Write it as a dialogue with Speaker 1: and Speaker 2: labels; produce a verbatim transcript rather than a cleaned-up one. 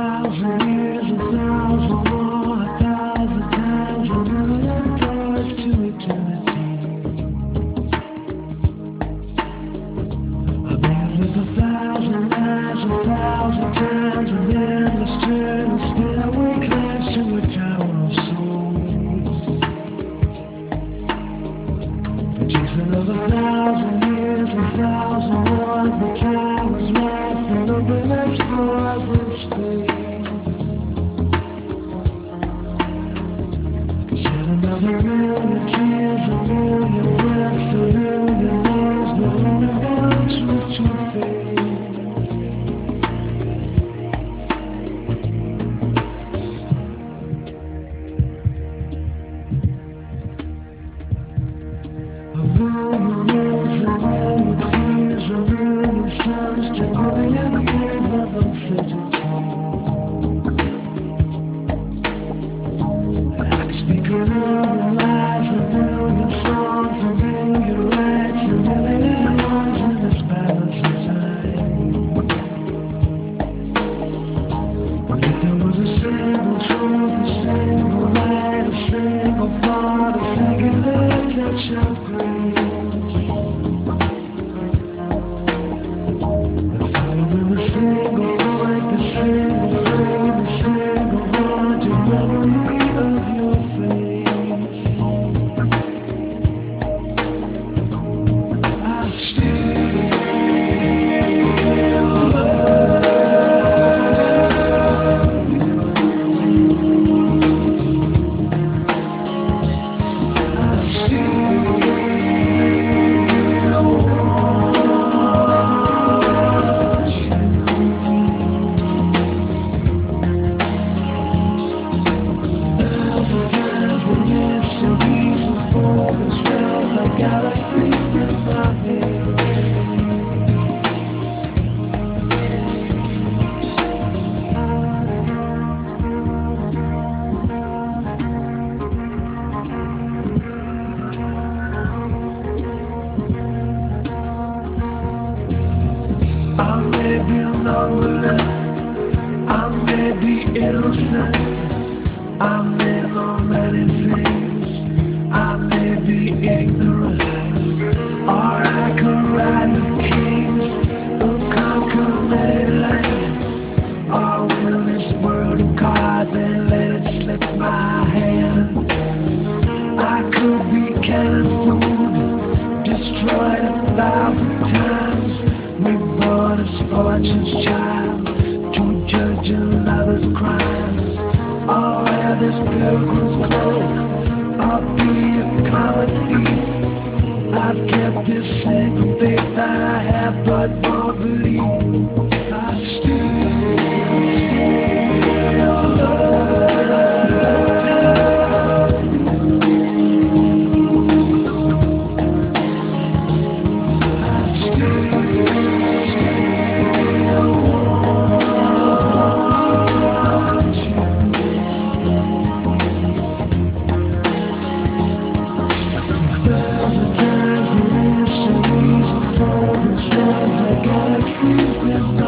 Speaker 1: thousand years, a thousand more, a thousand times, a million times to eternity. A million, a thousand lives, a thousand times, an endless turn, still we climb to a tower of souls. The chasing of a thousand years, a thousand more, the time is life, and open explorers in space. Seven of a million tears, a million breaths, a million lives, but only one truth to face. A million years, a million fears, a million suns, to a million years of uncertainty. I can speak a million lies, a million songs, a million lights, a million wrongs in this balance of time. But if there was a single truth, a single light, a single thought, a singular touch of grace, if following a single point, a single flame, a single haunted memory of your face, I still love you. I still galaxies in my head. I may be numberless, I may be innocent, I may know many things, I may be ignorant, or I could ride with kings who conquer many lands, or win this world of cards and let it slip my hand. I could be canned food, destroyed a thousand times, reborn as fortune's child to judge another's crimes, or wear this pilgrim's cloak, or be a common thief. I've kept this single faith that I have but won't believe. I still, still love you. Galaxies in